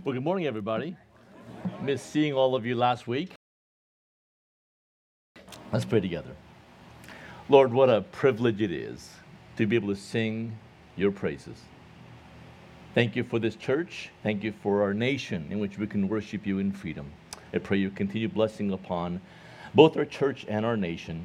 Well, good morning, everybody. Missed seeing all of you last week. Let's pray together. Lord, what a privilege it is to be able to sing your praises. Thank you for this church. Thank you for our nation in which we can worship you in freedom. I pray you continue blessing upon both our church and our nation.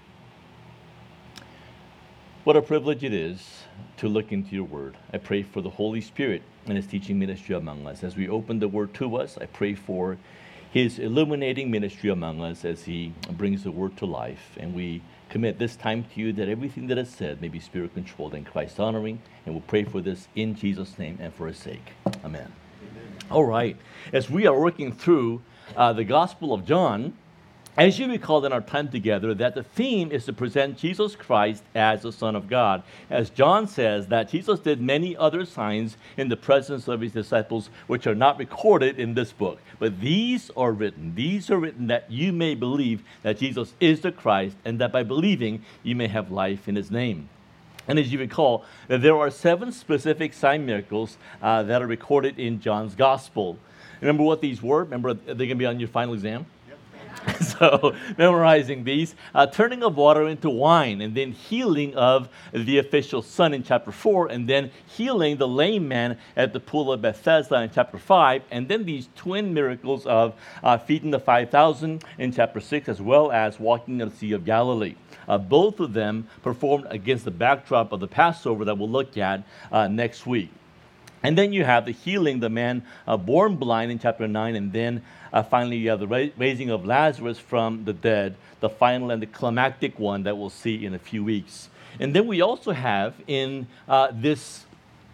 What a privilege it is to look into your word. I pray for the Holy Spirit and his teaching ministry among us. As we open the word to us, I pray for his illuminating ministry among us as he brings the word to life. And we commit this time to you that everything that is said may be spirit controlled and Christ honoring. And we'll pray for this in Jesus' name and for his sake. Amen. All right. As we are working through the Gospel of John, as you recall in our time together, that the theme is to present Jesus Christ as the Son of God. As John says, that Jesus did many other signs in the presence of his disciples, which are not recorded in this book. But these are written that you may believe that Jesus is the Christ, and that by believing you may have life in his name. And as you recall, there are 7 specific sign miracles that are recorded in John's Gospel. Remember what these were? Remember, they're going to be on your final exam? So, memorizing these, turning of water into wine, and then healing of the official son in chapter 4, and then healing the lame man at the pool of Bethesda in chapter 5, and then these twin miracles of feeding the 5,000 in chapter 6, as well as walking on the Sea of Galilee. Both of them performed against the backdrop of the Passover that we'll look at next week. And then you have the healing the man born blind in chapter 9, and then finally you have the raising of Lazarus from the dead, the final and the climactic one that we'll see in a few weeks. And then we also have in this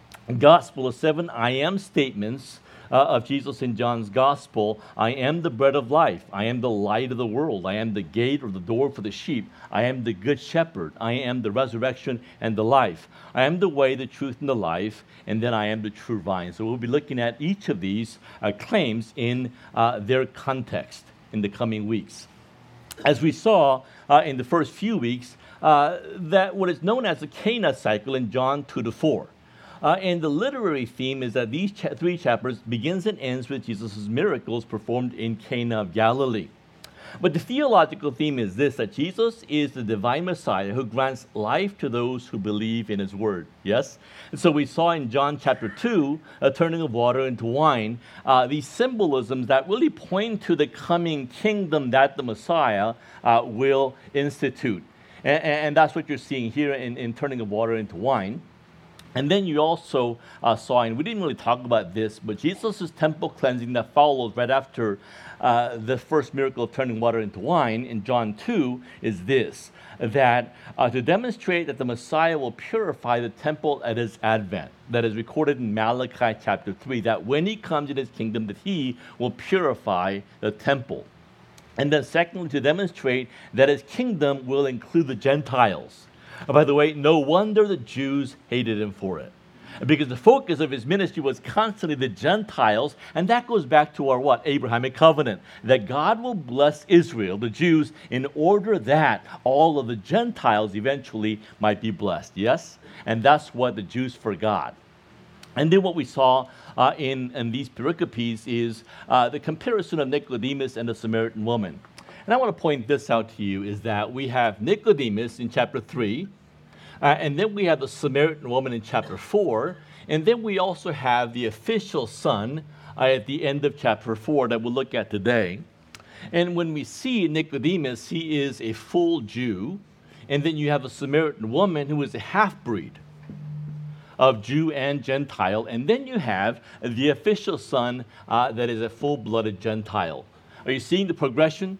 gospel of 7 I am statements of Jesus in John's gospel. I am the bread of life. I am the light of the world. I am the gate or the door for the sheep. I am the good shepherd. I am the resurrection and the life. I am the way, the truth, and the life. And then I am the true vine. So we'll be looking at each of these claims in their context in the coming weeks. As we saw in the first few weeks, that what is known as the Cana cycle in John 2-4. And the literary theme is that these 3 chapters begins and ends with Jesus' miracles performed in Cana of Galilee. But the theological theme is this, that Jesus is the divine Messiah who grants life to those who believe in his word. Yes? And so we saw in John chapter 2, a turning of water into wine, these symbolisms that really point to the coming kingdom that the Messiah will institute. And that's what you're seeing here in turning of water into wine. And then you also saw, and we didn't really talk about this, but Jesus' temple cleansing that follows right after the first miracle of turning water into wine in John 2 is this, that to demonstrate that the Messiah will purify the temple at his advent, that is recorded in Malachi chapter 3, that when he comes in his kingdom, that he will purify the temple. And then secondly, to demonstrate that his kingdom will include the Gentiles. By the way, no wonder the Jews hated him for it. Because the focus of his ministry was constantly the Gentiles, and that goes back to our Abrahamic covenant, that God will bless Israel, the Jews, in order that all of the Gentiles eventually might be blessed. Yes? And that's what the Jews forgot. And then what we saw in these pericopes is the comparison of Nicodemus and the Samaritan woman. And I want to point this out to you, is that we have Nicodemus in chapter 3, and then we have the Samaritan woman in chapter 4, and then we also have the official son at the end of chapter 4 that we'll look at today. And when we see Nicodemus, he is a full Jew, and then you have a Samaritan woman who is a half-breed of Jew and Gentile, and then you have the official son that is a full-blooded Gentile. Are you seeing the progression?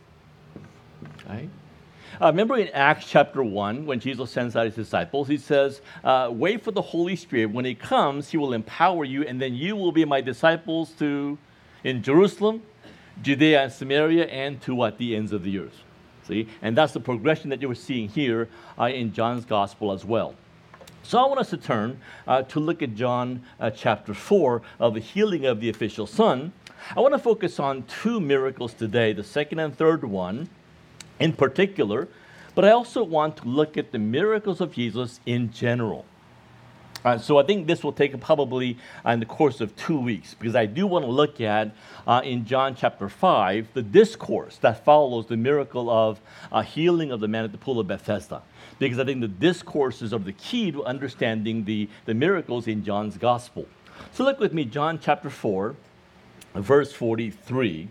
Right? Remember in Acts chapter 1, when Jesus sends out his disciples, he says, wait for the Holy Spirit. When he comes, he will empower you, and then you will be my disciples in Jerusalem, Judea and Samaria, and to the ends of the earth. See? And that's the progression that you were seeing here in John's gospel as well. So I want us to turn to look at John chapter 4 of the healing of the official son. I want to focus on 2 miracles today, the second and third one in particular, but I also want to look at the miracles of Jesus in general. So I think this will take probably in the course of 2 weeks, because I do want to look at, in John chapter 5, the discourse that follows the miracle of healing of the man at the pool of Bethesda. Because I think the discourses are the key to understanding the miracles in John's gospel. So look with me, John chapter 4, verse 43.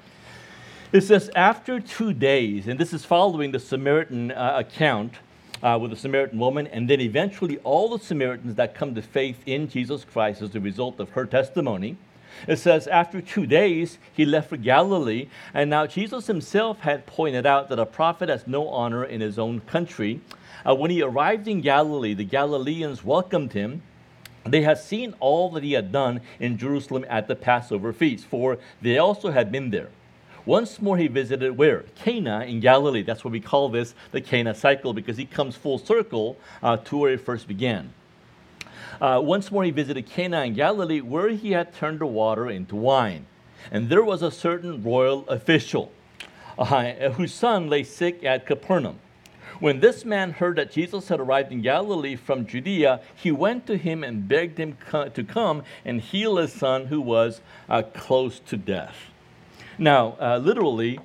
It says, after 2 days, and this is following the Samaritan account, with the Samaritan woman, and then eventually all the Samaritans that come to faith in Jesus Christ as a result of her testimony. It says, after 2 days, he left for Galilee, and now Jesus himself had pointed out that a prophet has no honor in his own country. When he arrived in Galilee, the Galileans welcomed him. They had seen all that he had done in Jerusalem at the Passover feast, for they also had been there. Once more he visited where? Cana in Galilee. That's what we call this the Cana cycle, because he comes full circle to where it first began. Once more he visited Cana in Galilee, where he had turned the water into wine. And there was a certain royal official whose son lay sick at Capernaum. When this man heard that Jesus had arrived in Galilee from Judea, he went to him and begged him to come and heal his son, who was close to death. Now, literally,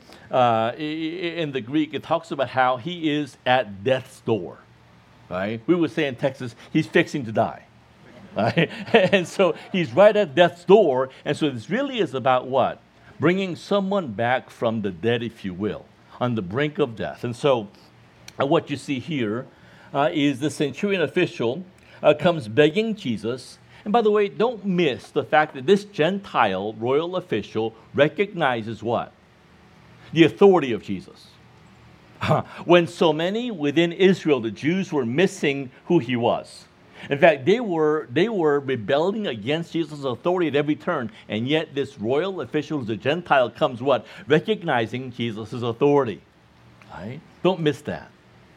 in the Greek, it talks about how he is at death's door, right? We would say in Texas, he's fixing to die, right? And so he's right at death's door. And so this really is about what? Bringing someone back from the dead, if you will, on the brink of death. And so what you see here is the centurion official comes begging Jesus. And by the way, don't miss the fact that this Gentile royal official recognizes what? The authority of Jesus. When so many within Israel, the Jews, were missing who he was. In fact, they were rebelling against Jesus' authority at every turn. And yet this royal official, the Gentile, comes what? Recognizing Jesus' authority. Right? Don't miss that.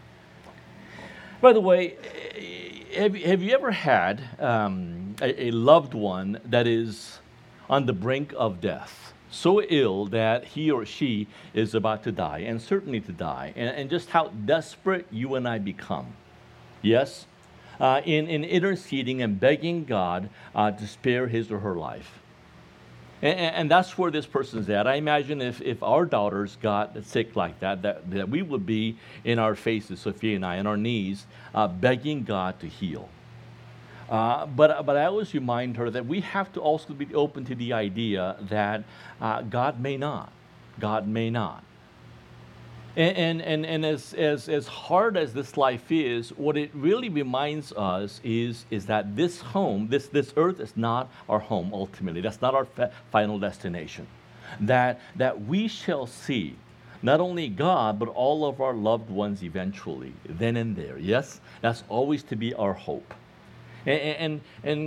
By the way, have you ever had a loved one that is on the brink of death, so ill that he or she is about to die, and certainly to die, and just how desperate you and I become? Yes? In interceding and begging God to spare his or her life. And that's where this person's at. I imagine if our daughters got sick like that we would be in our faces, Sophia and I, on our knees, begging God to heal. But I always remind her that we have to also be open to the idea that God may not. God may not. And as hard as this life is, what it really reminds us is that this home, this earth is not our home ultimately. That's not our final destination. That we shall see not only God, but all of our loved ones eventually, then and there. Yes? That's always to be our hope. And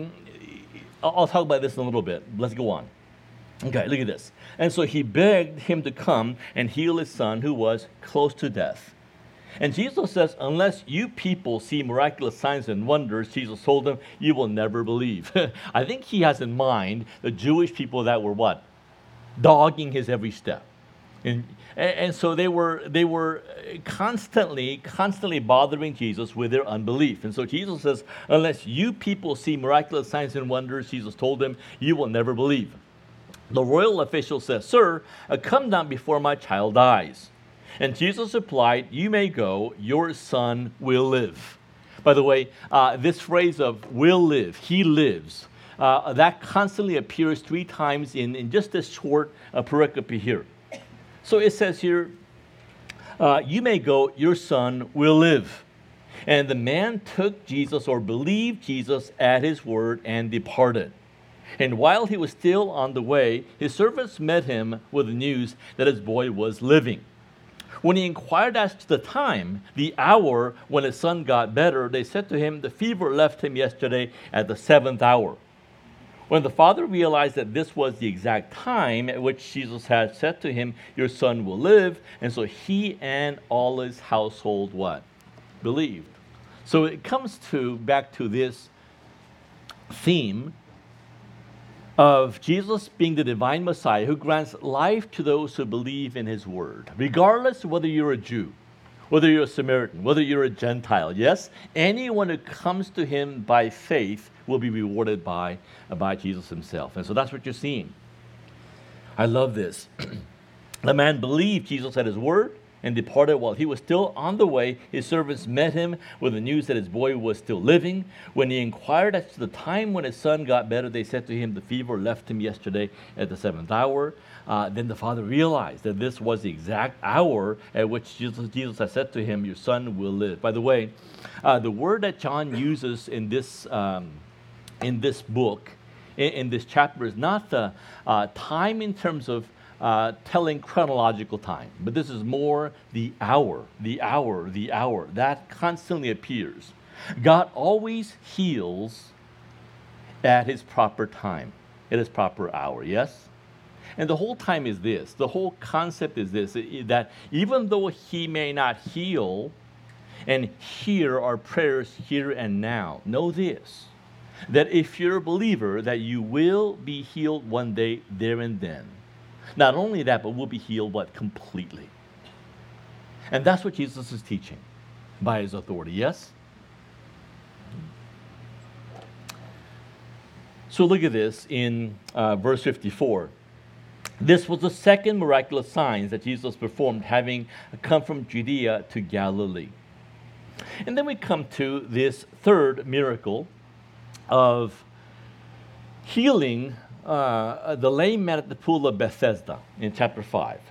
I'll talk about this in a little bit. Let's go on. Okay, look at this. And so he begged him to come and heal his son, who was close to death. And Jesus says, unless you people see miraculous signs and wonders, Jesus told them, you will never believe. I think he has in mind the Jewish people that were what? Dogging his every step. And so they were constantly bothering Jesus with their unbelief. And so Jesus says, unless you people see miraculous signs and wonders, Jesus told them, you will never believe. The royal official says, sir, come down before my child dies. And Jesus replied, you may go, your son will live. By the way, this phrase of will live, he lives, that constantly appears 3 times in just this short pericope here. So it says here, you may go, your son will live. And the man took Jesus, or believed Jesus at his word, and departed. And while he was still on the way, his servants met him with the news that his boy was living. When he inquired as to the time, the hour when his son got better, they said to him, the fever left him yesterday at the 7th hour. When the father realized that this was the exact time at which Jesus had said to him, your son will live, and so he and all his household what? Believed. So it comes back to this theme of Jesus being the divine Messiah who grants life to those who believe in his word. Regardless of whether you're a Jew, whether you're a Samaritan, whether you're a Gentile. Yes, anyone who comes to him by faith will be rewarded by Jesus himself. And so that's what you're seeing. I love this. The man believed Jesus at his word and departed. While he was still on the way, his servants met him with the news that his boy was still living. When he inquired as to the time when his son got better, they said to him, the fever left him yesterday at the 7th hour. Then the father realized that this was the exact hour at which Jesus had said to him, your son will live. By the way, the word that John uses in this book, in this chapter, is not the time in terms of telling chronological time, but this is more the hour. That constantly appears. God always heals at his proper time, at his proper hour, yes? And the whole time is this, the whole concept is this, that even though he may not heal and hear our prayers here and now, know this, that if you're a believer, that you will be healed one day there and then. Not only that, but we'll be healed, completely. And that's what Jesus is teaching by his authority, yes? So look at this in verse 54. This was the second miraculous sign that Jesus performed, having come from Judea to Galilee. And then we come to this third miracle of healing the lame man at the pool of Bethesda in chapter 5.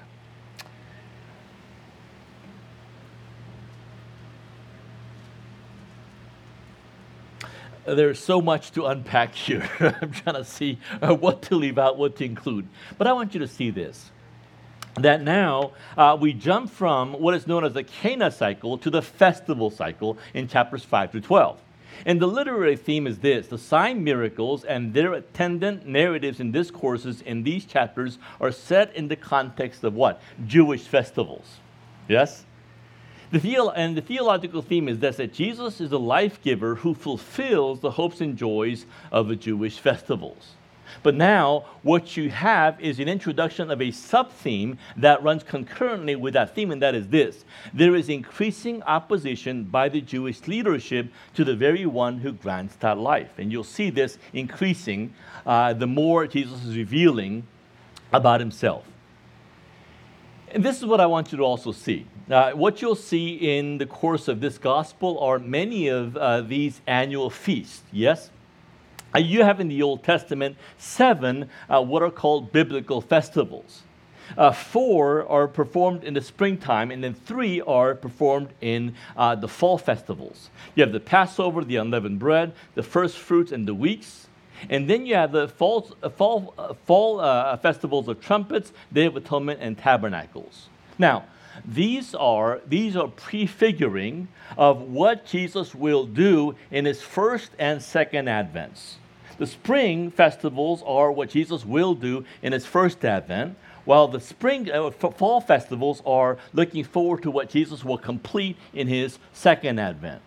There's so much to unpack here. I'm trying to see what to leave out, what to include. But I want you to see this, that now we jump from what is known as the Cana cycle to the festival cycle in chapters 5 to 12. And the literary theme is this: the sign miracles and their attendant narratives and discourses in these chapters are set in the context of what? Jewish festivals. Yes? The theological theme is this, that Jesus is the life giver who fulfills the hopes and joys of the Jewish festivals. But now, what you have is an introduction of a sub-theme that runs concurrently with that theme, and that is this: there is increasing opposition by the Jewish leadership to the very one who grants that life. And you'll see this increasing the more Jesus is revealing about himself. And this is what I want you to also see. What you'll see in the course of this gospel are many of these annual feasts, yes? You have in the Old Testament 7 what are called biblical festivals. 4 are performed in the springtime, and then 3 are performed in the fall festivals. You have the Passover, the unleavened bread, the first fruits, and the weeks. And then you have the fall festivals of trumpets, Day of Atonement, and tabernacles. Now, these are prefiguring of what Jesus will do in his first and second advents. The spring festivals are what Jesus will do in his first advent, while the fall festivals are looking forward to what Jesus will complete in his second advent.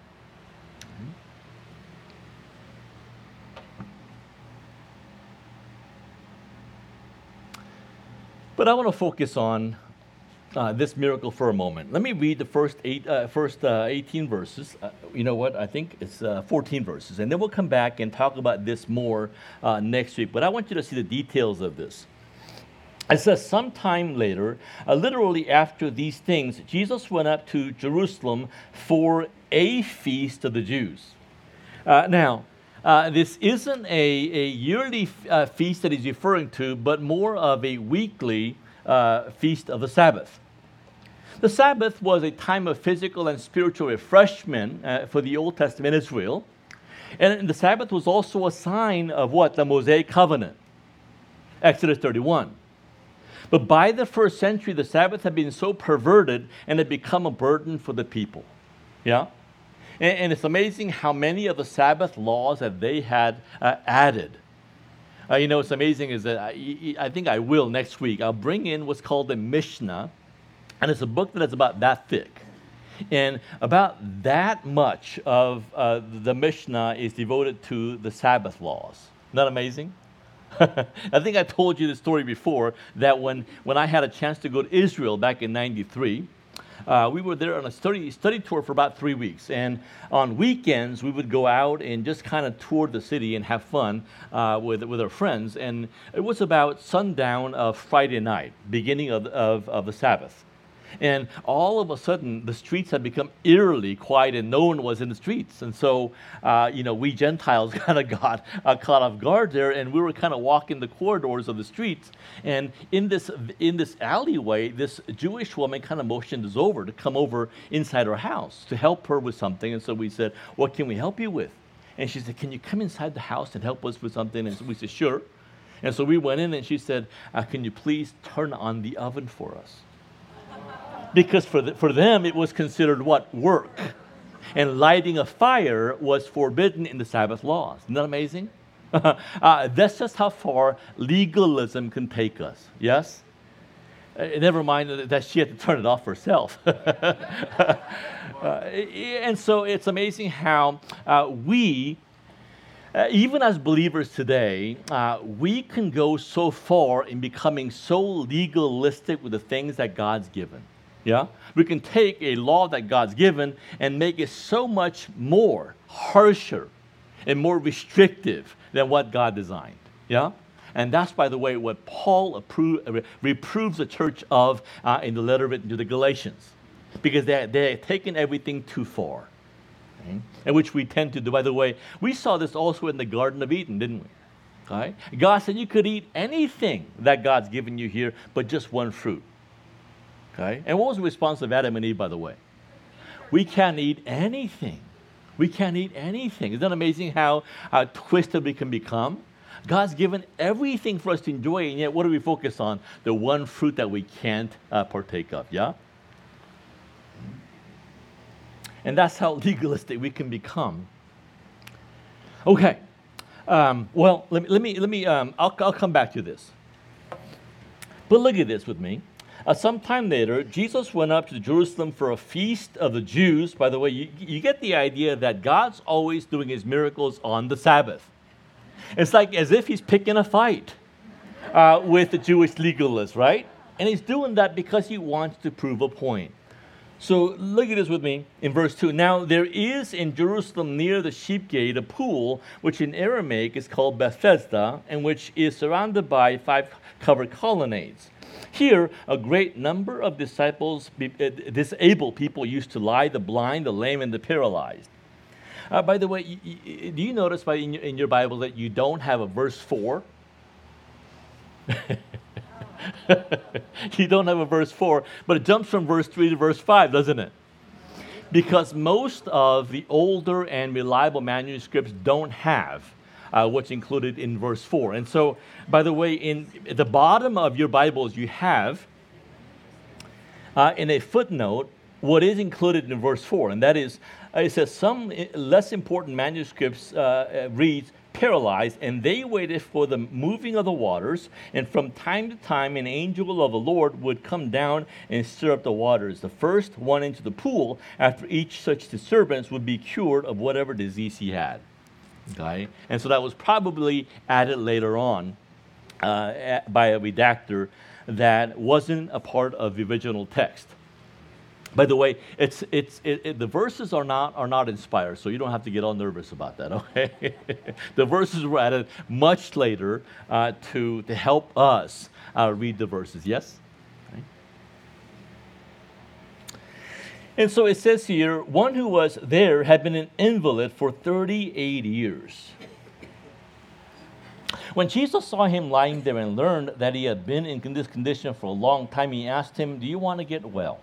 But I want to focus on this miracle for a moment. Let me read the first 18 verses. You know what? I think it's 14 verses. And then we'll come back and talk about this more next week. But I want you to see the details of this. It says, sometime later, literally after these things, Jesus went up to Jerusalem for a feast of the Jews. This isn't a yearly feast that he's referring to, but more of a weekly feast of the Sabbath. The Sabbath was a time of physical and spiritual refreshment for the Old Testament Israel. And the Sabbath was also a sign of what? The Mosaic covenant. Exodus 31. But by the first century, the Sabbath had been so perverted and had become a burden for the people. Yeah? And it's amazing how many of the Sabbath laws that they had added. What's amazing is that I think I will next week. I'll bring in what's called the Mishnah, and it's a book that is about that thick. And about that much of the Mishnah is devoted to the Sabbath laws. Isn't that amazing? I think I told you the story before, that when I had a chance to go to Israel back in 93, we were there on a study tour for about 3 weeks. And on weekends, we would go out and just kind of tour the city and have fun with our friends. And it was about sundown of Friday night, beginning of the Sabbath. And all of a sudden, the streets had become eerily quiet and no one was in the streets. And so, we Gentiles kind of got caught off guard there, and we were kind of walking the corridors of the streets. And in this alleyway, this Jewish woman kind of motioned us over to come over inside her house to help her with something. And so we said, "What can we help you with?" And she said, "Can you come inside the house and help us with something?" And so we said, "Sure." And so we went in, and she said, "Can you please turn on the oven for us?" Because for them, it was considered what? Work. And lighting a fire was forbidden in the Sabbath laws. Isn't that amazing? That's just how far legalism can take us. Yes? Never mind that she had to turn it off herself. And so it's amazing how we, even as believers today, we can go so far in becoming so legalistic with the things that God's given. Yeah, we can take a law that God's given and make it so much more harsher and more restrictive than what God designed. Yeah, and that's, by the way, what Paul reproves the church of in the letter written to the Galatians, because they had taken everything too far, okay? And which we tend to do. By the way, we saw this also in the Garden of Eden, didn't we? Okay? God said you could eat anything that God's given you here, but just one fruit. Okay? And what was the response of Adam and Eve, by the way? We can't eat anything. We can't eat anything. Isn't that amazing how twisted we can become? God's given everything for us to enjoy, and yet what do we focus on? The one fruit that we can't partake of, yeah? And that's how legalistic we can become. Okay. Well, let me. I'll come back to this. But look at this with me. Sometime later, Jesus went up to Jerusalem for a feast of the Jews. By the way, you get the idea that God's always doing his miracles on the Sabbath. It's like as if he's picking a fight with the Jewish legalists, right? And he's doing that because he wants to prove a point. So look at this with me in verse 2. Now there is in Jerusalem near the sheep gate a pool, which in Aramaic is called Bethesda, and which is surrounded by 5 covered colonnades. Here, a great number of disabled people used to lie, the blind, the lame, and the paralyzed. By the way, do you notice in your Bible that you don't have a verse 4? You don't have a verse 4, but it jumps from verse 3 to verse 5, doesn't it? Because most of the older and reliable manuscripts don't have what's included in verse 4. And so, by the way, in the bottom of your Bibles, you have in a footnote what is included in verse 4. And that is, it says, some less important manuscripts reads, paralyzed, and they waited for the moving of the waters, and from time to time an angel of the Lord would come down and stir up the waters. The first one into the pool after each such disturbance would be cured of whatever disease he had. Okay? And so that was probably added later on by a redactor that wasn't a part of the original text. By the way, the verses are not inspired, so you don't have to get all nervous about that. Okay, the verses were added much later to help us read the verses. Yes. Okay. And so it says here, one who was there had been an invalid for 38 years. When Jesus saw him lying there and learned that he had been in this condition for a long time, he asked him, "Do you want to get well?"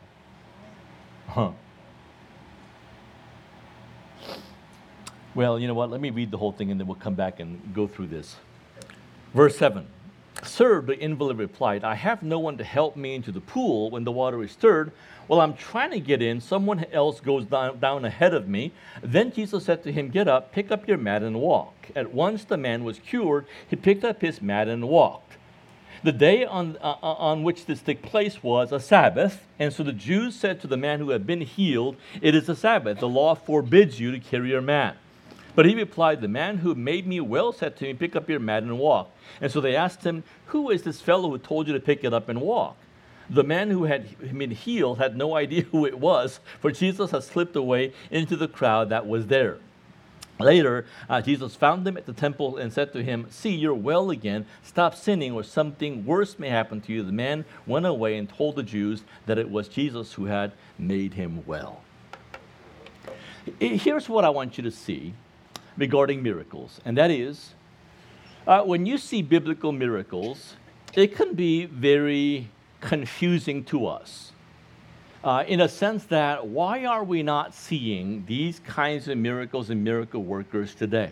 Well, you know what? Let me read the whole thing and then we'll come back and go through this. Verse 7. "Sir," the invalid replied, "I have no one to help me into the pool when the water is stirred. While I'm trying to get in, someone else goes down ahead of me." Then Jesus said to him, "Get up, pick up your mat and walk." At once the man was cured. He picked up his mat and walked. The day on which this took place was a Sabbath, and so the Jews said to the man who had been healed, "It is a Sabbath. The law forbids you to carry your mat." But he replied, "The man who made me well said to me, 'Pick up your mat and walk.'" And so they asked him, "Who is this fellow who told you to pick it up and walk?" The man who had been healed had no idea who it was, for Jesus had slipped away into the crowd that was there. Later, Jesus found him at the temple and said to him, "See, you're well again. Stop sinning, or something worse may happen to you." The man went away and told the Jews that it was Jesus who had made him well. Here's what I want you to see regarding miracles, and that is, when you see biblical miracles, it can be very confusing to us. In a sense that, why are we not seeing these kinds of miracles and miracle workers today?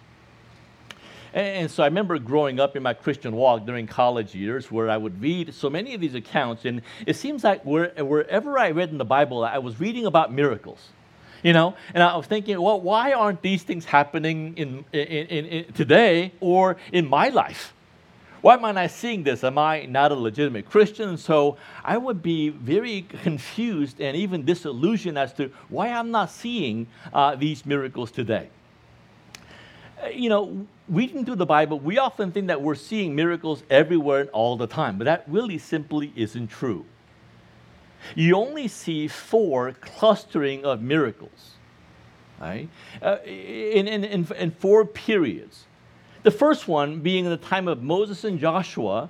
And so I remember growing up in my Christian walk during college years where I would read so many of these accounts, and it seems like wherever I read in the Bible, I was reading about miracles. And I was thinking, well, why aren't these things happening in today or in my life? Why am I not seeing this? Am I not a legitimate Christian? So I would be very confused and even disillusioned as to why I'm not seeing these miracles today. Reading through the Bible, we often think that we're seeing miracles everywhere and all the time, but that really simply isn't true. You only see 4 clustering of miracles, right? In 4 periods. The first one being in the time of Moses and Joshua.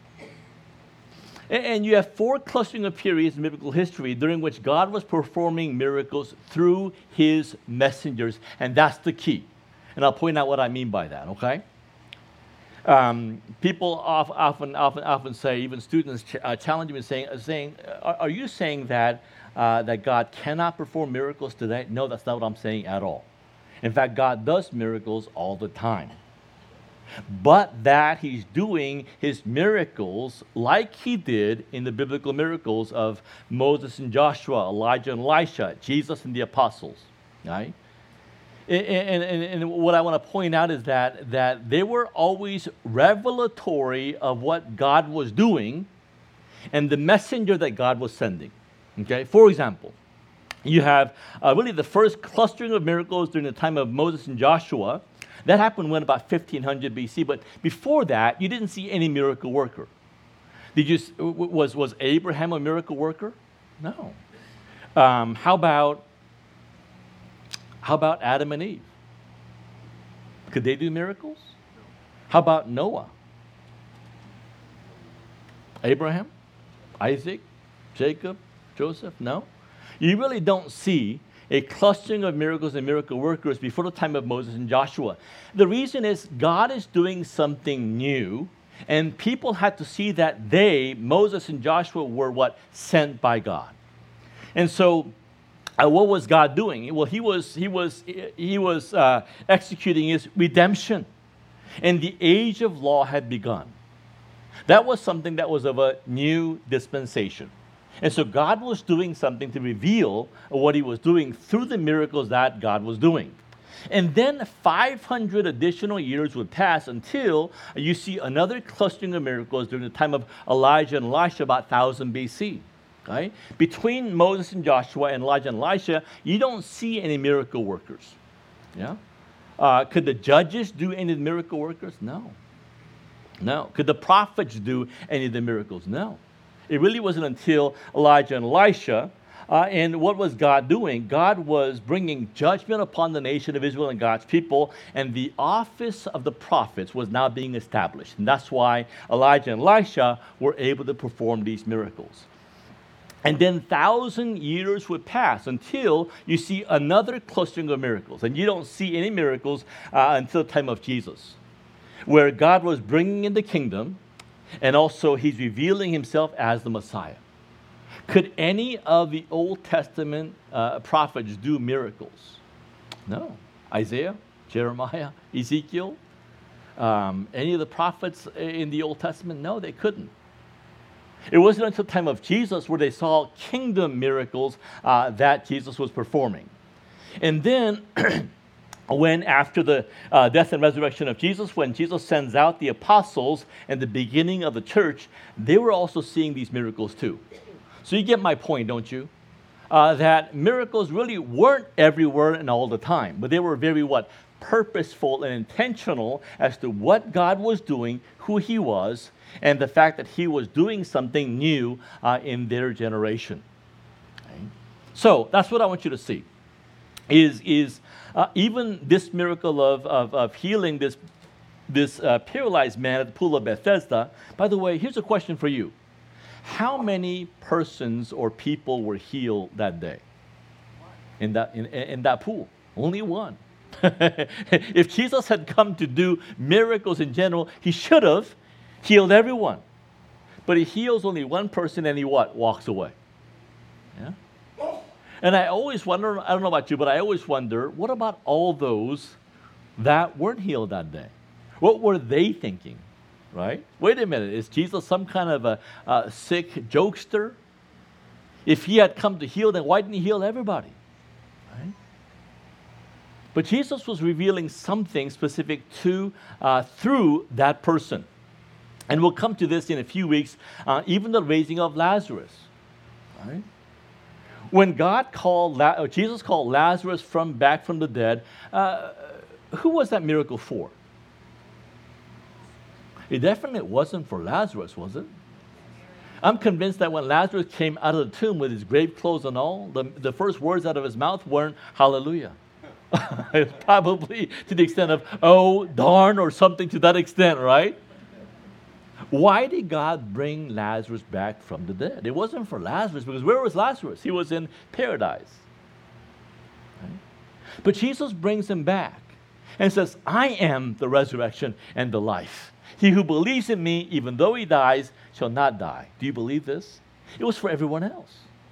And you have 4 clustering of periods in biblical history during which God was performing miracles through his messengers. And that's the key. And I'll point out what I mean by that, okay? People often say, even students challenge me saying, are you saying that God cannot perform miracles today? No, that's not what I'm saying at all. In fact, God does miracles all the time. But that he's doing his miracles like he did in the biblical miracles of Moses and Joshua, Elijah and Elisha, Jesus and the apostles, right? And what I want to point out is that they were always revelatory of what God was doing and the messenger that God was sending. Okay, for example, you have really the first clustering of miracles during the time of Moses and Joshua. That happened when about 1500 BC, but before that, you didn't see any miracle worker. Was Abraham a miracle worker? No. How about Adam and Eve? Could they do miracles? How about Noah? Abraham? Isaac? Jacob? Joseph? No. You really don't see a clustering of miracles and miracle workers before the time of Moses and Joshua. The reason is God is doing something new, and people had to see that Moses and Joshua, were sent by God. And so, what was God doing? Well, he was executing his redemption, and the age of law had begun. That was something that was of a new dispensation. And so God was doing something to reveal what he was doing through the miracles that God was doing. And then 500 additional years would pass until you see another clustering of miracles during the time of Elijah and Elisha, about 1000 BC. Right? Between Moses and Joshua and Elijah and Elisha, you don't see any miracle workers. Yeah? Could the judges do any of the miracle workers? No. No. Could the prophets do any of the miracles? No. It really wasn't until Elijah and Elisha. And what was God doing? God was bringing judgment upon the nation of Israel and God's people, and the office of the prophets was now being established. And that's why Elijah and Elisha were able to perform these miracles. And then 1,000 years would pass until you see another clustering of miracles. And you don't see any miracles until the time of Jesus, where God was bringing in the kingdom, and also he's revealing himself as the Messiah. Could any of the Old Testament prophets do miracles? No. Isaiah, Jeremiah, Ezekiel, any of the prophets in the Old Testament? No, they couldn't. It wasn't until the time of Jesus where they saw kingdom miracles that Jesus was performing. And then when after the death and resurrection of Jesus, when Jesus sends out the apostles and the beginning of the church, they were also seeing these miracles too. So you get my point, don't you? That miracles really weren't everywhere and all the time, but they were very purposeful and intentional as to what God was doing, who he was, and the fact that he was doing something new in their generation. Okay? So that's what I want you to see, is even this miracle of healing this paralyzed man at the pool of Bethesda. By the way, here's a question for you. How many persons or people were healed that day in that pool? Only one. If Jesus had come to do miracles in general, he should have healed everyone. But he heals only one person and he what? Walks away. Yeah? And I always wonder, I don't know about you, but I always wonder, what about all those that weren't healed that day? What were they thinking? Right? Wait a minute, is Jesus some kind of a sick jokester? If he had come to heal, then why didn't he heal everybody? Right? But Jesus was revealing something specific to through that person. And we'll come to this in a few weeks, even the raising of Lazarus. Right? When Jesus called Lazarus back from the dead, who was that miracle for? It definitely wasn't for Lazarus, was it? I'm convinced that when Lazarus came out of the tomb with his grave clothes and all, the first words out of his mouth weren't hallelujah. It's probably to the extent of, oh, darn, or something to that extent, right? Why did God bring Lazarus back from the dead? It wasn't for Lazarus, because where was Lazarus? He was in paradise. Right? But Jesus brings him back and says, I am the resurrection and the life. He who believes in me, even though he dies, shall not die. Do you believe this? It was for everyone else.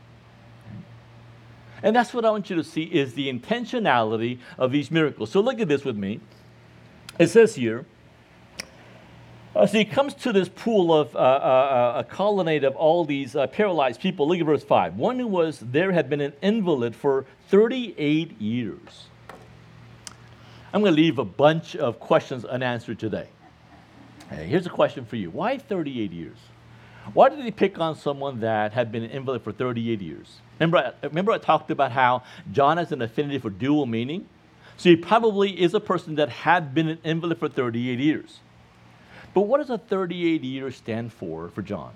And that's what I want you to see, is the intentionality of these miracles. So look at this with me. It says here, so he comes to this pool of a colonnade of all these paralyzed people. Look at verse 5. One who was there had been an invalid for 38 years. I'm going to leave a bunch of questions unanswered today. Hey, here's a question for you. Why 38 years? Why did he pick on someone that had been an invalid for 38 years? Remember I talked about how John has an affinity for dual meaning? So he probably is a person that had been an invalid for 38 years. But what does a 38 years stand for John?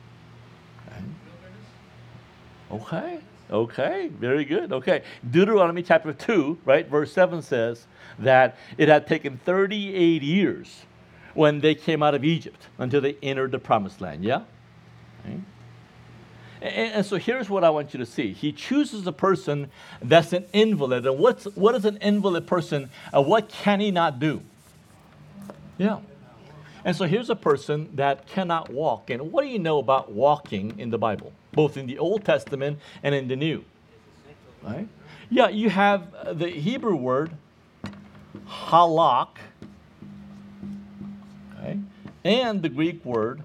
Okay, very good. Okay, Deuteronomy chapter 2, right, verse 7 says that it had taken 38 years when they came out of Egypt until they entered the promised land, yeah? Okay. And so here's what I want you to see. He chooses a person that's an invalid. And what is an invalid person? What can he not do? Yeah. And so here's a person that cannot walk. And what do you know about walking in the Bible, both in the Old Testament and in the New? Right? Yeah, you have the Hebrew word halak, okay, and the Greek word.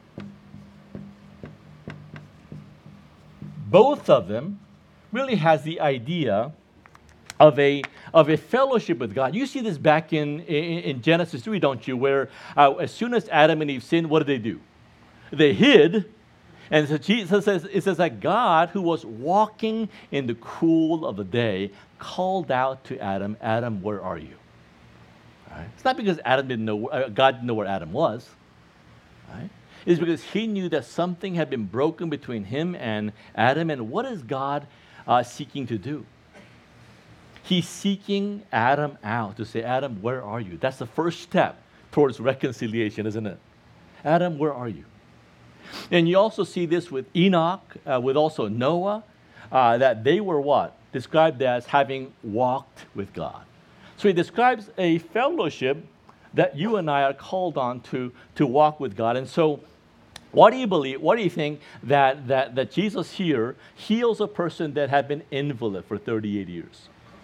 Both of them really has the idea of a fellowship with God. You see this back in Genesis 3, don't you? Where as soon as Adam and Eve sinned, what did they do? They hid. And so Jesus says, it says that God, who was walking in the cool of the day, called out to Adam, Adam, where are you? Right? It's not because Adam didn't know, God didn't know where Adam was. Right? It's because he knew that something had been broken between him and Adam. And what is God seeking to do? He's seeking Adam out to say, Adam, where are you? That's the first step towards reconciliation, isn't it? Adam, where are you? And you also see this with Enoch, with also Noah, that they were what? Described as having walked with God. So he describes a fellowship that you and I are called on to walk with God. And so what do you believe, what do you think that Jesus here heals a person that had been invalid for 38 years?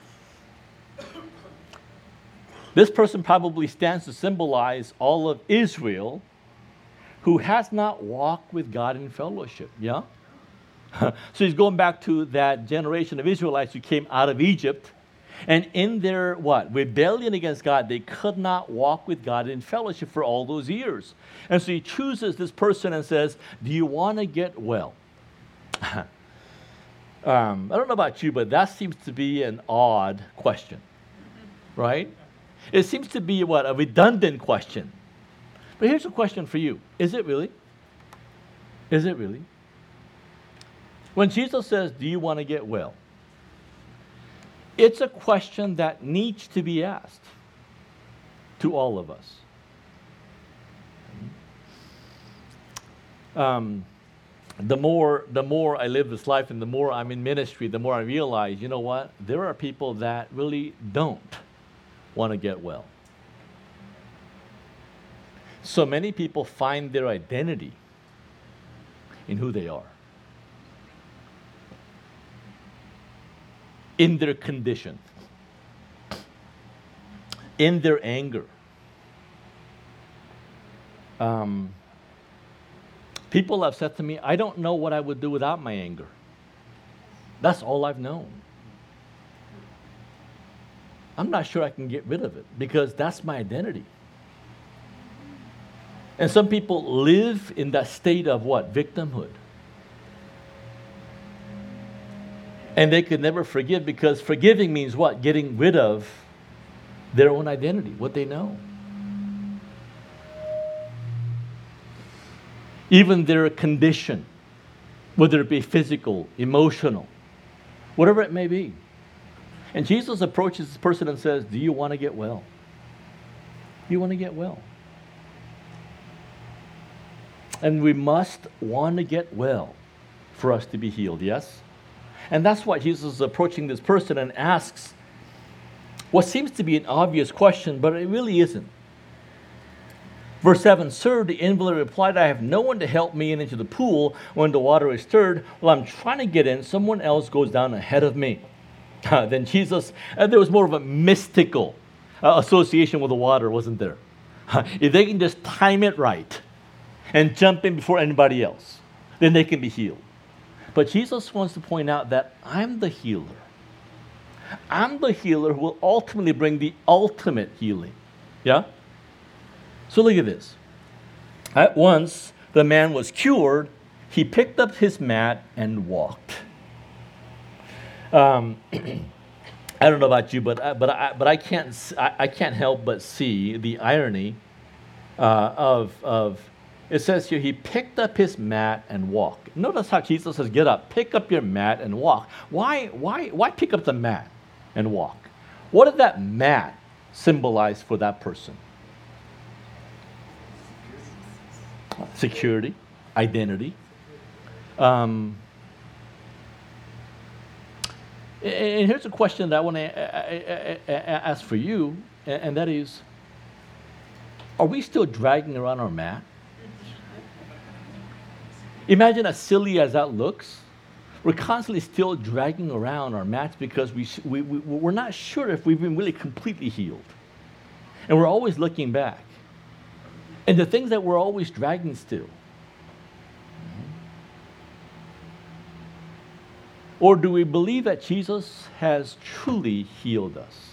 This person probably stands to symbolize all of Israel who has not walked with God in fellowship, yeah? So he's going back to that generation of Israelites who came out of Egypt, and in their, rebellion against God, they could not walk with God in fellowship for all those years. And so he chooses this person and says, do you want to get well? I don't know about you, but that seems to be an odd question, right? It seems to be what? A redundant question. But here's a question for you. Is it really? Is it really? When Jesus says, do you want to get well? It's a question that needs to be asked to all of us. The more I live this life and the more I'm in ministry, the more I realize, you know what? There are people that really don't want to get well. So many people find their identity in who they are, in their condition, in their anger. People have said to me, I don't know what I would do without my anger. That's all I've known. I'm not sure I can get rid of it because that's my identity. And some people live in that state of what? Victimhood. And they could never forgive because forgiving means what? Getting rid of their own identity, what they know. Even their condition, whether it be physical, emotional, whatever it may be. And Jesus approaches this person and says, do you want to get well? Do you want to get well? And we must want to get well for us to be healed, yes? And that's why Jesus is approaching this person and asks what seems to be an obvious question, but it really isn't. Verse 7, Sir, the invalid replied, I have no one to help me into the pool when the water is stirred. While I'm trying to get in, someone else goes down ahead of me. Then Jesus, there was more of a mystical association with the water, wasn't there? If they can just time it right and jump in before anybody else, then they can be healed. But Jesus wants to point out that I'm the healer. I'm the healer who will ultimately bring the ultimate healing. Yeah? So look at this. At once, the man was cured. He picked up his mat and walked. I don't know about you, but I can't help but see the irony of it says here he picked up his mat and walked. Notice how Jesus says, "Get up, pick up your mat and walk." Why pick up the mat and walk? What did that mat symbolize for that person? Security, identity. And here's a question that I want to ask for you, and that is, are we still dragging around our mat? Imagine as silly as that looks, we're constantly still dragging around our mats because we're not sure if we've been really completely healed. And we're always looking back. And the things that we're always dragging still. Or do we believe that Jesus has truly healed us?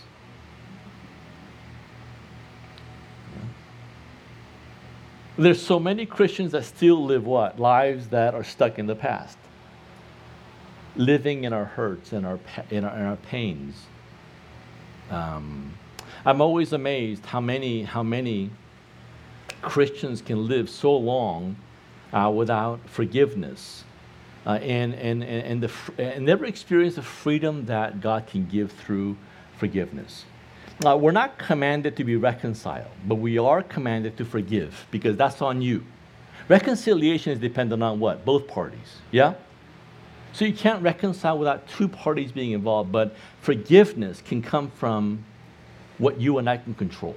There's so many Christians that still live what? Lives that are stuck in the past. Living in our hurts and in our pains. I'm always amazed how many Christians can live so long without forgiveness and never experience the freedom that God can give through forgiveness. We're not commanded to be reconciled, but we are commanded to forgive because that's on you. Reconciliation is dependent on what? Both parties. Yeah? So you can't reconcile without two parties being involved, but forgiveness can come from what you and I can control.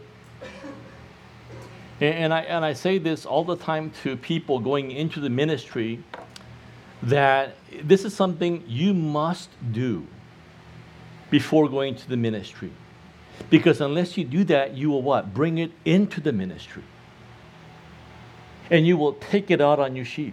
And I say this all the time to people going into the ministry, that this is something you must do before going to the ministry. Because unless you do that, you will what? Bring it into the ministry. And you will take it out on your sheep.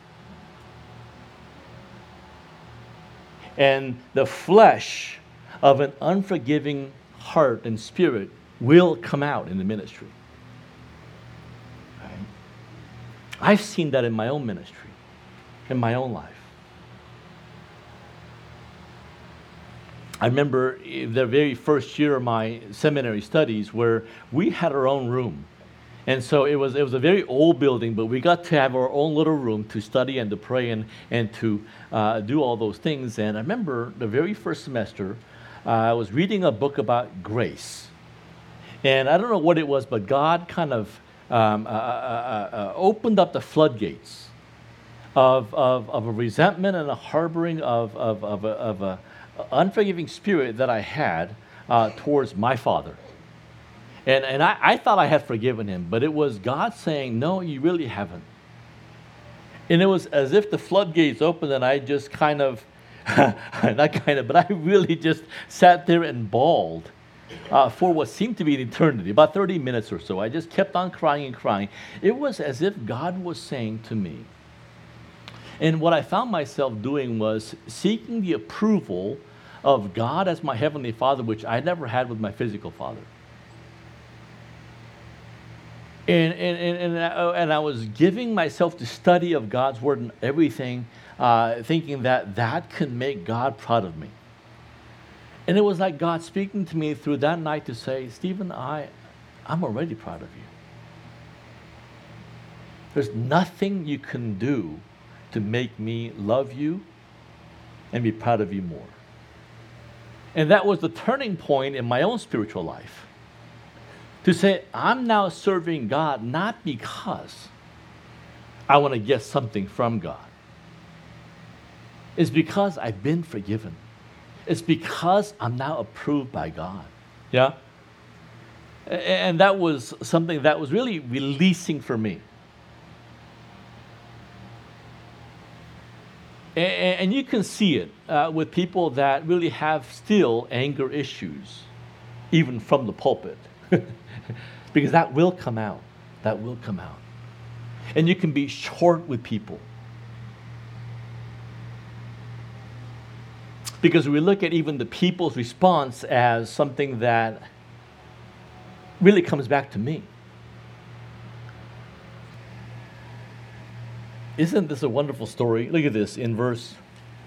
And the flesh of an unforgiving heart and spirit will come out in the ministry. Right? I've seen that in my own ministry, in my own life. I remember the very first year of my seminary studies where we had our own room. And so it was a very old building, but we got to have our own little room to study and to pray and to do all those things. And I remember the very first semester, I was reading a book about grace. And I don't know what it was, but God kind of opened up the floodgates of a resentment and a harboring of a unforgiving spirit that I had towards my father. And I thought I had forgiven him, but it was God saying, no, you really haven't. And it was as if the floodgates opened and I just kind of, not kind of, but I really just sat there and bawled for what seemed to be an eternity, about 30 minutes or so. I just kept on crying and crying. It was as if God was saying to me, and what I found myself doing was seeking the approval of God as my Heavenly Father, which I never had with my physical father. And I was giving myself the study of God's Word and everything, thinking that could make God proud of me. And it was like God speaking to me through that night to say, Stephen, I'm already proud of you. There's nothing you can do to make me love you and be proud of you more. And that was the turning point in my own spiritual life. To say, I'm now serving God not because I want to get something from God. It's because I've been forgiven. It's because I'm now approved by God. Yeah? And that was something that was really releasing for me. And you can see it with people that really have still anger issues, even from the pulpit. Because that will come out. That will come out. And you can be short with people. Because we look at even the people's response as something that really comes back to me. Isn't this a wonderful story? Look at this in verse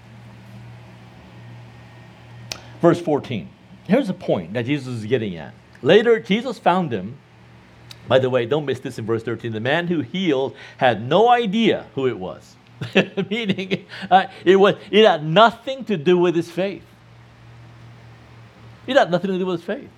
14. Here's the point that Jesus is getting at. Later, Jesus found him. By the way, don't miss this in verse 13. The man who healed had no idea who it was. Meaning, it had nothing to do with his faith. It had nothing to do with his faith.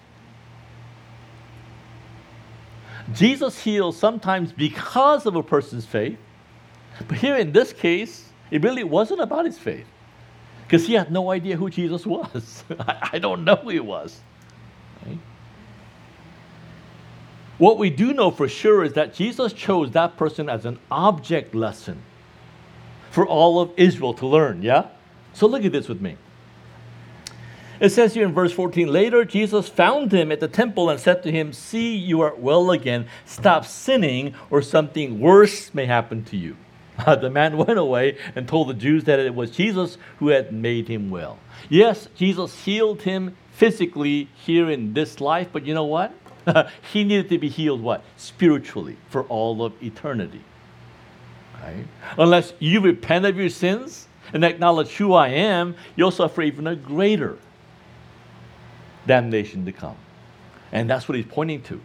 Jesus heals sometimes because of a person's faith. But here in this case, it really wasn't about his faith. Because he had no idea who Jesus was. I don't know who he was. Right? What we do know for sure is that Jesus chose that person as an object lesson for all of Israel to learn, yeah? So look at this with me. It says here in verse 14, later Jesus found him at the temple and said to him, see, you are well again. Stop sinning or something worse may happen to you. The man went away and told the Jews that it was Jesus who had made him well. Yes, Jesus healed him physically here in this life, but you know what? He needed to be healed what? Spiritually for all of eternity. Right? Unless you repent of your sins and acknowledge who I am, you'll suffer even a greater damnation to come. And that's what he's pointing to.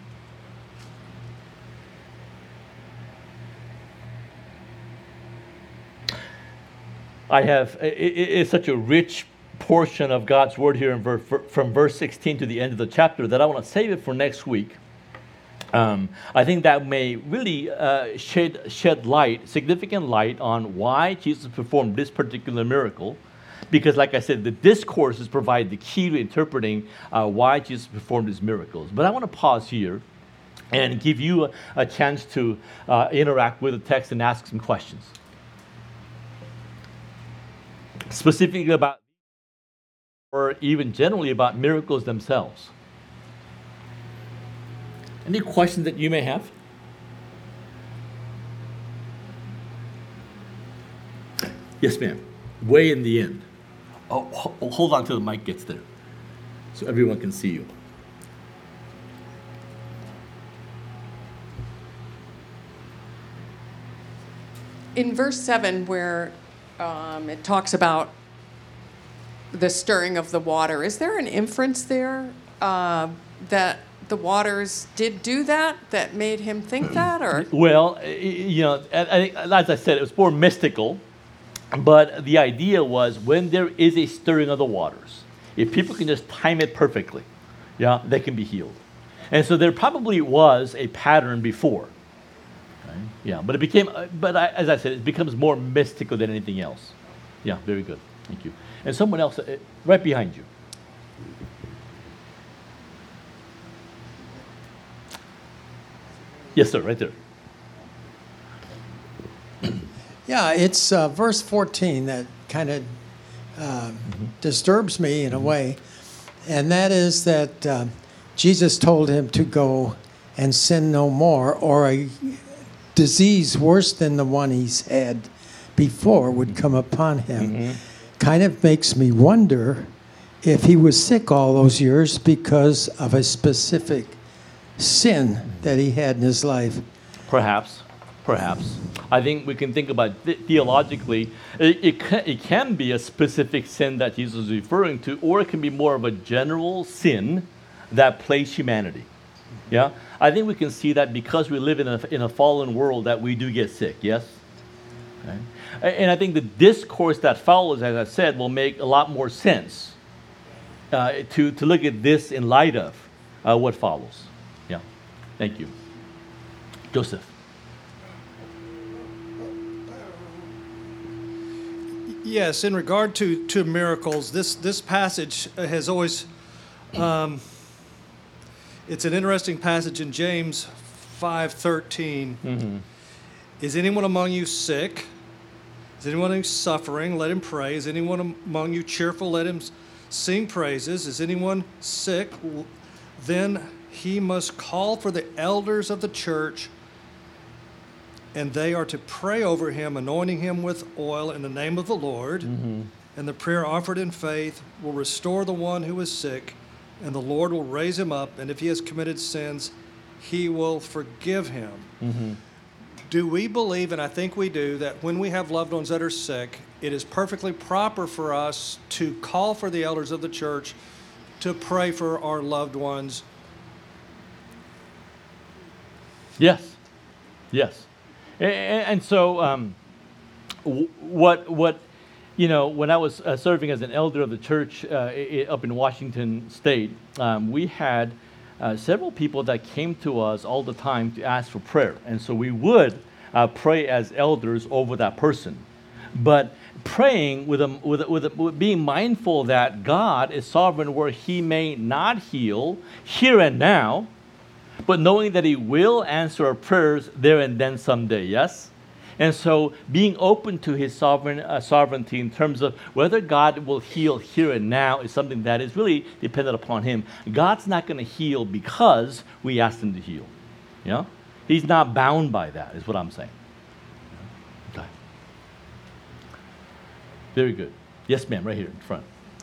It's such a rich portion of God's word here from verse 16 to the end of the chapter that I want to save it for next week. I think that may really shed light, significant light on why Jesus performed this particular miracle. Because like I said, the discourses provide the key to interpreting why Jesus performed his miracles. But I want to pause here and give you a chance to interact with the text and ask some questions. Specifically about, or even generally about miracles themselves. Any questions that you may have? Yes, ma'am. Way in the end. Oh, hold on till the mic gets there, so everyone can see you. In verse 7, where it talks about the stirring of the water. Is there an inference there that the waters did do that made him think that, or? Well, as I said, it was more mystical, but the idea was when there is a stirring of the waters, if people can just time it perfectly, yeah, they can be healed. And so there probably was a pattern before. Okay? Yeah, but as I said, it becomes more mystical than anything else. Yeah, very good. Thank you. And someone else right behind you. Yes, sir, right there. Yeah, it's verse 14 that kind of disturbs me in a way. And that is that Jesus told him to go and sin no more, or a disease worse than the one he's had before would come upon him. Mm-hmm. Kind of makes me wonder if he was sick all those years because of a specific sin that he had in his life. Perhaps. I think we can think about theologically, it can be a specific sin that Jesus is referring to, or it can be more of a general sin that plagues humanity. Yeah? I think we can see that because we live in a fallen world that we do get sick, yes? Okay. And I think the discourse that follows, as I said, will make a lot more sense to look at this in light of what follows. Yeah. Thank you. Joseph. Yes, in regard to miracles, this passage has always, it's an interesting passage in James 5:13. Mm-hmm. Is anyone among you sick? Is anyone suffering? Let him pray. Is anyone among you cheerful? Let him sing praises. Is anyone sick? Then he must call for the elders of the church, and they are to pray over him, anointing him with oil in the name of the Lord. Mm-hmm. And the prayer offered in faith will restore the one who is sick, and the Lord will raise him up. And if he has committed sins, he will forgive him. Mm-hmm. Do we believe, and I think we do, that when we have loved ones that are sick, it is perfectly proper for us to call for the elders of the church to pray for our loved ones? Yes. And so what when I was serving as an elder of the church up in Washington State, we had several people that came to us all the time to ask for prayer. And so we would pray as elders over that person. But praying with being mindful that God is sovereign where he may not heal here and now, but knowing that he will answer our prayers there and then someday, yes? And so being open to his sovereignty in terms of whether God will heal here and now is something that is really dependent upon him. God's not going to heal because we asked him to heal. You know? He's not bound by that, is what I'm saying. Okay. Very good. Yes, ma'am, right here in front.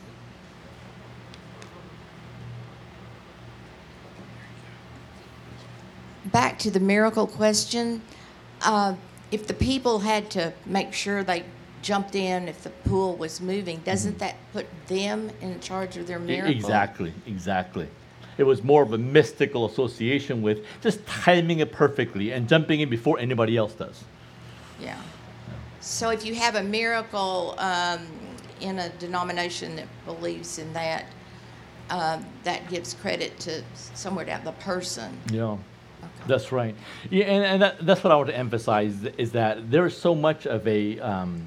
Back to the miracle question, if the people had to make sure they jumped in if the pool was moving, doesn't that put them in charge of their miracle? Exactly. It was more of a mystical association with just timing it perfectly and jumping in before anybody else does. Yeah. So if you have a miracle in a denomination that believes in that, that gives credit to somewhere down the person. Yeah. That's right. Yeah, and that's what I want to emphasize is that there's so much of a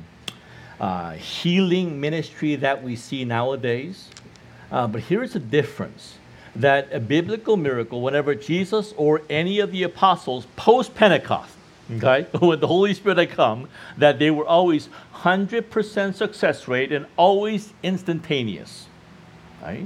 healing ministry that we see nowadays. But here's the difference, that a biblical miracle, whenever Jesus or any of the apostles post-Pentecost, okay, when the Holy Spirit had come, that they were always 100% success rate and always instantaneous, right?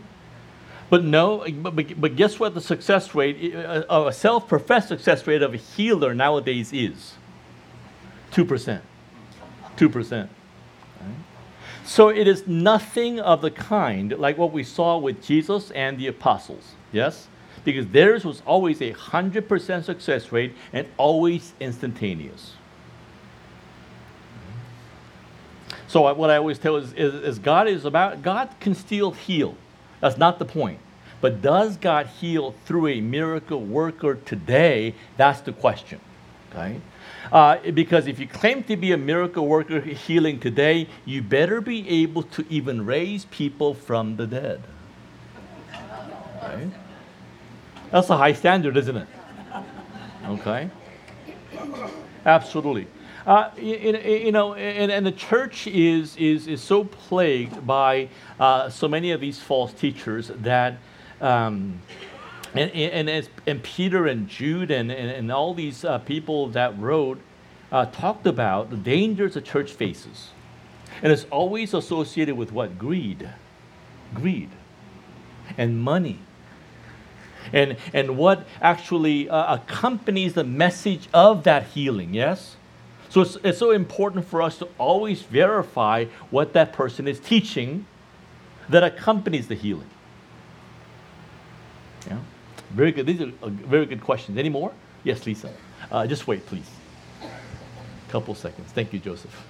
But guess what the success rate, a self-professed success rate of a healer nowadays is? 2%. 2%. Right? So it is nothing of the kind like what we saw with Jesus and the apostles, yes? Because theirs was always a 100% success rate and always instantaneous. So what I always tell is God can still heal. That's not the point. But does God heal through a miracle worker today? That's the question. Okay? Because if you claim to be a miracle worker healing today, you better be able to even raise people from the dead. Okay? That's a high standard, isn't it? Okay? Absolutely. And the church is so plagued by so many of these false teachers that, and Peter and Jude and all these people that wrote talked about the dangers the church faces, and it's always associated with what? Greed, and money. And what actually accompanies the message of that healing, yes? So it's so important for us to always verify what that person is teaching that accompanies the healing. Yeah? Very good. These are very good questions. Any more? Yes, Lisa. Just wait, please. Couple seconds. Thank you, Joseph.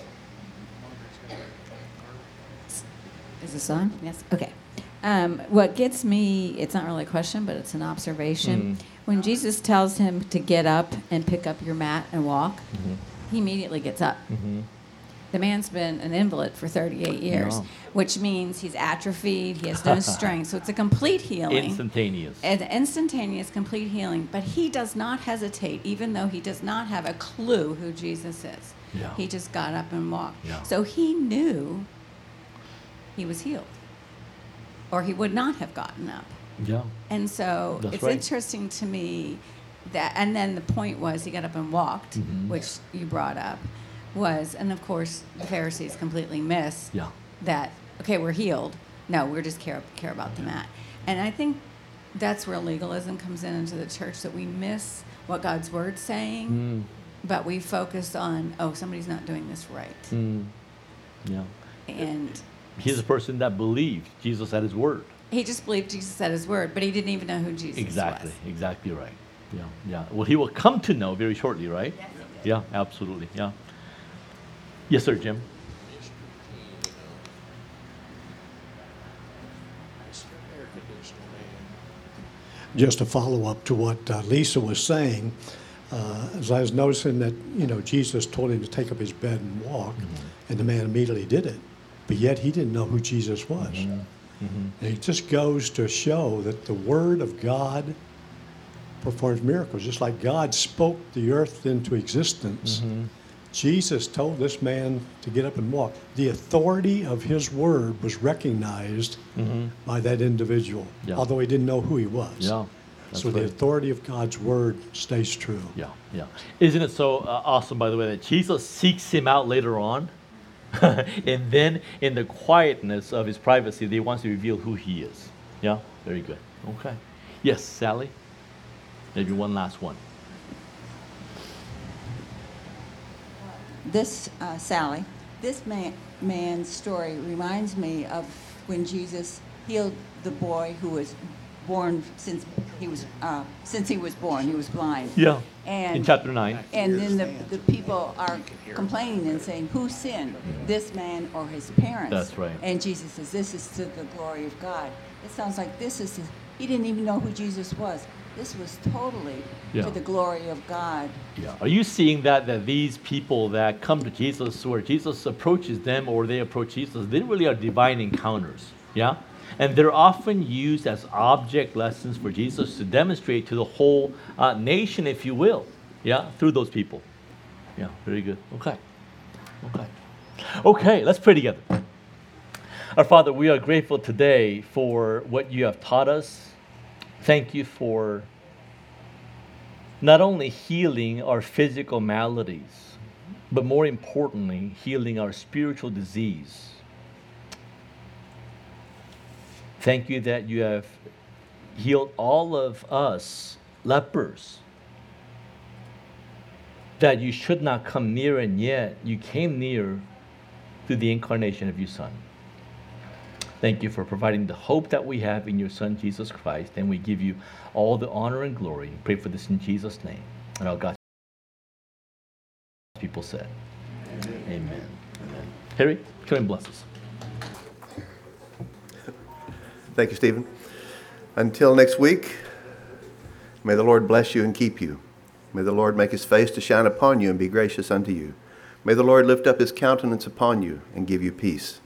Is this on? Yes. Okay. What gets me, it's not really a question, but it's an observation. When Jesus tells him to get up and pick up your mat and walk, he immediately gets up. The man's been an invalid for 38 years, which means he's atrophied, he has no strength. So it's a complete healing. Instantaneous. An instantaneous, complete healing. But he does not hesitate, even though he does not have a clue who Jesus is. Yeah. He just got up and walked. Yeah. So he knew he was healed, or he would not have gotten up. Yeah. And so That's it's right. interesting to me that, and then the point was he got up and walked, which you brought up, was, and of course the Pharisees completely miss that, okay, we're healed. No, we're just care about the mat. And I think that's where legalism comes into the church, that we miss what God's word's saying, but we focus on, oh, somebody's not doing this right. Yeah. And He's a person that believed Jesus at his word. he just believed Jesus at his word, but he didn't even know who Jesus was. Exactly right. Yeah. Well, he will come to know very shortly, right? Yes. Yeah, absolutely. Yeah. Yes, sir, Jim. Just a follow-up to what Lisa was saying, as I was noticing that, Jesus told him to take up his bed and walk, and the man immediately did it. But yet he didn't know who Jesus was. And it just goes to show that the Word of God performs miracles. Just like God spoke the earth into existence, Jesus told this man to get up and walk. The authority of his word was recognized by that individual, although he didn't know who he was. Yeah. So the authority of God's word stays true. Yeah. Isn't it so awesome, by the way, that Jesus seeks him out later on? And then in the quietness of his privacy, he wants to reveal who he is. Yeah? Very good. Okay. Yes, Sally? Maybe one last one. Sally, this man's story reminds me of when Jesus healed the boy who was born since he was born. He was blind. Yeah. And in chapter 9. And then the people are complaining and saying, who sinned, this man or his parents? That's right. And Jesus says, this is to the glory of God. It sounds like he didn't even know who Jesus was. This was totally to the glory of God. Yeah. Are you seeing that these people that come to Jesus, where Jesus approaches them or they approach Jesus, they really are divine encounters? Yeah? And they're often used as object lessons for Jesus to demonstrate to the whole nation, if you will, through those people. Yeah, very good. Okay, let's pray together. Our Father, we are grateful today for what you have taught us. Thank you for not only healing our physical maladies, but more importantly, healing our spiritual disease. Thank you that you have healed all of us lepers, that you should not come near, and yet you came near through the incarnation of your Son. Thank you for providing the hope that we have in your Son, Jesus Christ, and we give you all the honor and glory. Pray for this in Jesus' name. And all God's people said, Amen. Amen. Harry, come and bless us. Thank you, Stephen. Until next week, may the Lord bless you and keep you. May the Lord make his face to shine upon you and be gracious unto you. May the Lord lift up his countenance upon you and give you peace.